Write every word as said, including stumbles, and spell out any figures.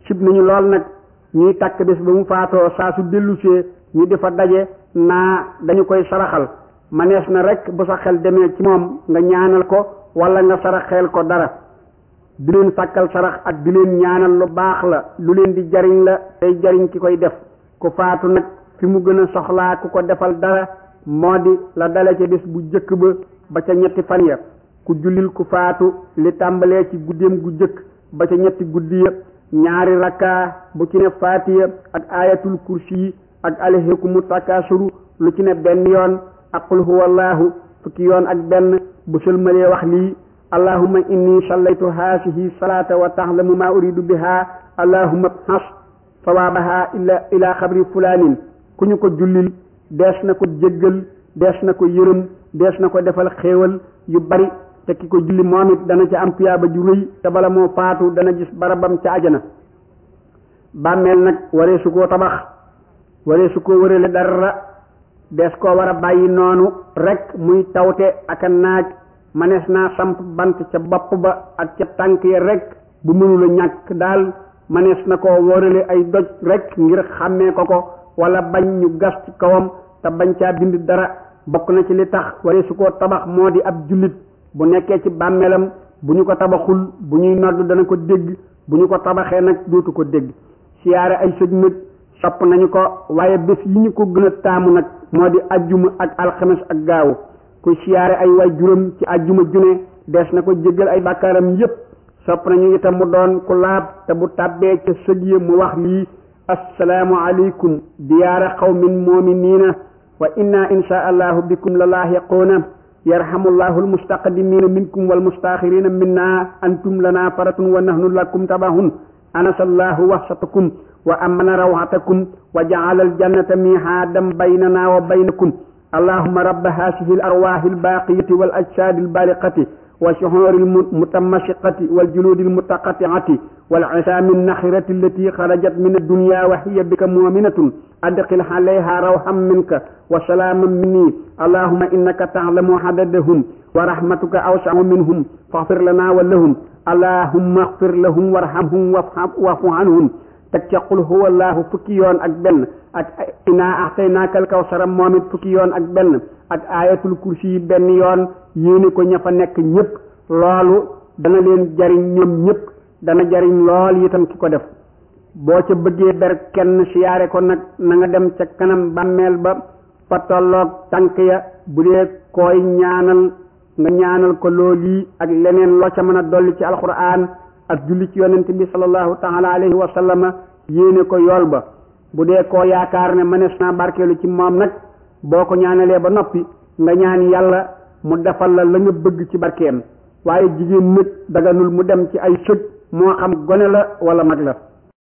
sib nañu lool nag ñuy takk bés ba mu faatoo saa su dellusee ñu di fa daje naa dañu koy saraxal manees na rek bu sa xel demee ci moom nga ñaanal ko wala nga saraxeel ko dara di leen sàkkal sarax ak di leen ñaanal lu baax la lu leen di jariñ la tey jariñ ki koy def ku faatu nag fi mu gën a soxlaa ku ko defal dara moo di la dale ca bés bu jëkk ba ba ca ñetti fan ya ku jullil ku faatu li tàmbalee ci guddeem gu jëkk ba ca ñetti guddi ya ñaari rakkaa bu ci ne faatiya ak ayatul kursi ak alhaakumu takaasuru lu ci ne benn yoon ak qul huwallahu fukki yoon ak benn bu sëlmalee wax lii allahumma inni sallaytu haasihi salata wa taxlamu ma uridu biha allahumma bxas sawaabaha ila ila xabri fulaanin ku ñu ko jullil dees na ko jéggal dees na ko yërëm dees na ko defal xéewal yu bari te ki ko julli moom it dana ca am tuyaaba ju rëy te bala moo faatu dana gis barabam ca ajana bàmmeel nag waree su koo tabax waree su koo wërale dara dees koo war a bàyyi noonu rek muy tawte ak a naaj manees naa samp bant ca bopp ba ak ca tànk ya rek bu mënula ñàkk daal manees na koo wërale ay doj rek ngir xàmmee ko ko wala bañ ñu gas ci kawam te bañ caa bind dara bokk na ci li tax waree su koo tabax moo di ab jullit bu nekkee ci bàmmeelam bu ñu ko tabaxul bu ñuy nodd dana ko dégg bu ñu ko tabaxee nag dootu ko dégg siyaare ay sëj nag sopp nañu ko waaye bés yi ñu ko gën a taamu nag moo di ajjuma ak alxames ak gaawu ku siyaare ay way juróom ci ajjuma june dees na ko jéggal ay bàkkaaram yépp sopp nañu itam mu doon ku laab te bu tàbbee ca sëj ya mu wax lii assalaamu aleykum diyaara qawmin mu'miniina wa inna insha allahu bikum la laahiquuna yarhamullahu almustaqdimina minkum walmustaxirina minna antum lana faratun wa nahnu lakum tabahun anasallahu waxsatakum wa amana rawhatakum wa ja'ala aljannata mihadan baynana wa baynakum allahumma rabba hasihi alarwahi albaqiyati wal ajsadi albaliqati wa shuhuri almutamashiqati wal juludi almutaqati'ati wal isami النخرة التي خرجت من الدنيا وهي بك مؤمنة أدخل عليها روحا منك وسلاما مني اللهم إنك تعلم عددهم ورحمتك أوسع منهم فاغفر لنا ولهم اللهم اغفر لهم وارحمهم واعف عنهم تقول هو الله fukki yoon ak benn ak inaa axtaynaakal kawsara moom it fukki yoon ak benn ak ayatul kursi yi benn yoon yéene ko ña fa nekk ñëpp loolu dana leen jariñ ñoom ñëpp dana jariñ lool itam ki ko def boo ca bëggee ber kenn siyaare ko nag na nga dem ca kanam bàmmeel ba fa tolloog tànk ya bu dee koy ñaanal nga ñaanal ko loolu yi ak leneen loo ca mën a dolli ci alquran ak julli ci yonent bi sallallahu taala alayhi wa sallama yéene ko yool ba bu dee koo yaakaar ne mënees naa barkeelu ci moom nag boo ko ñaanalee ba noppi nga ñaan yàlla mu defal la la nga bëgg ci barkeem waaye jigéen nag daganul mu dem ci ay sëj moo xam gone la wala mag la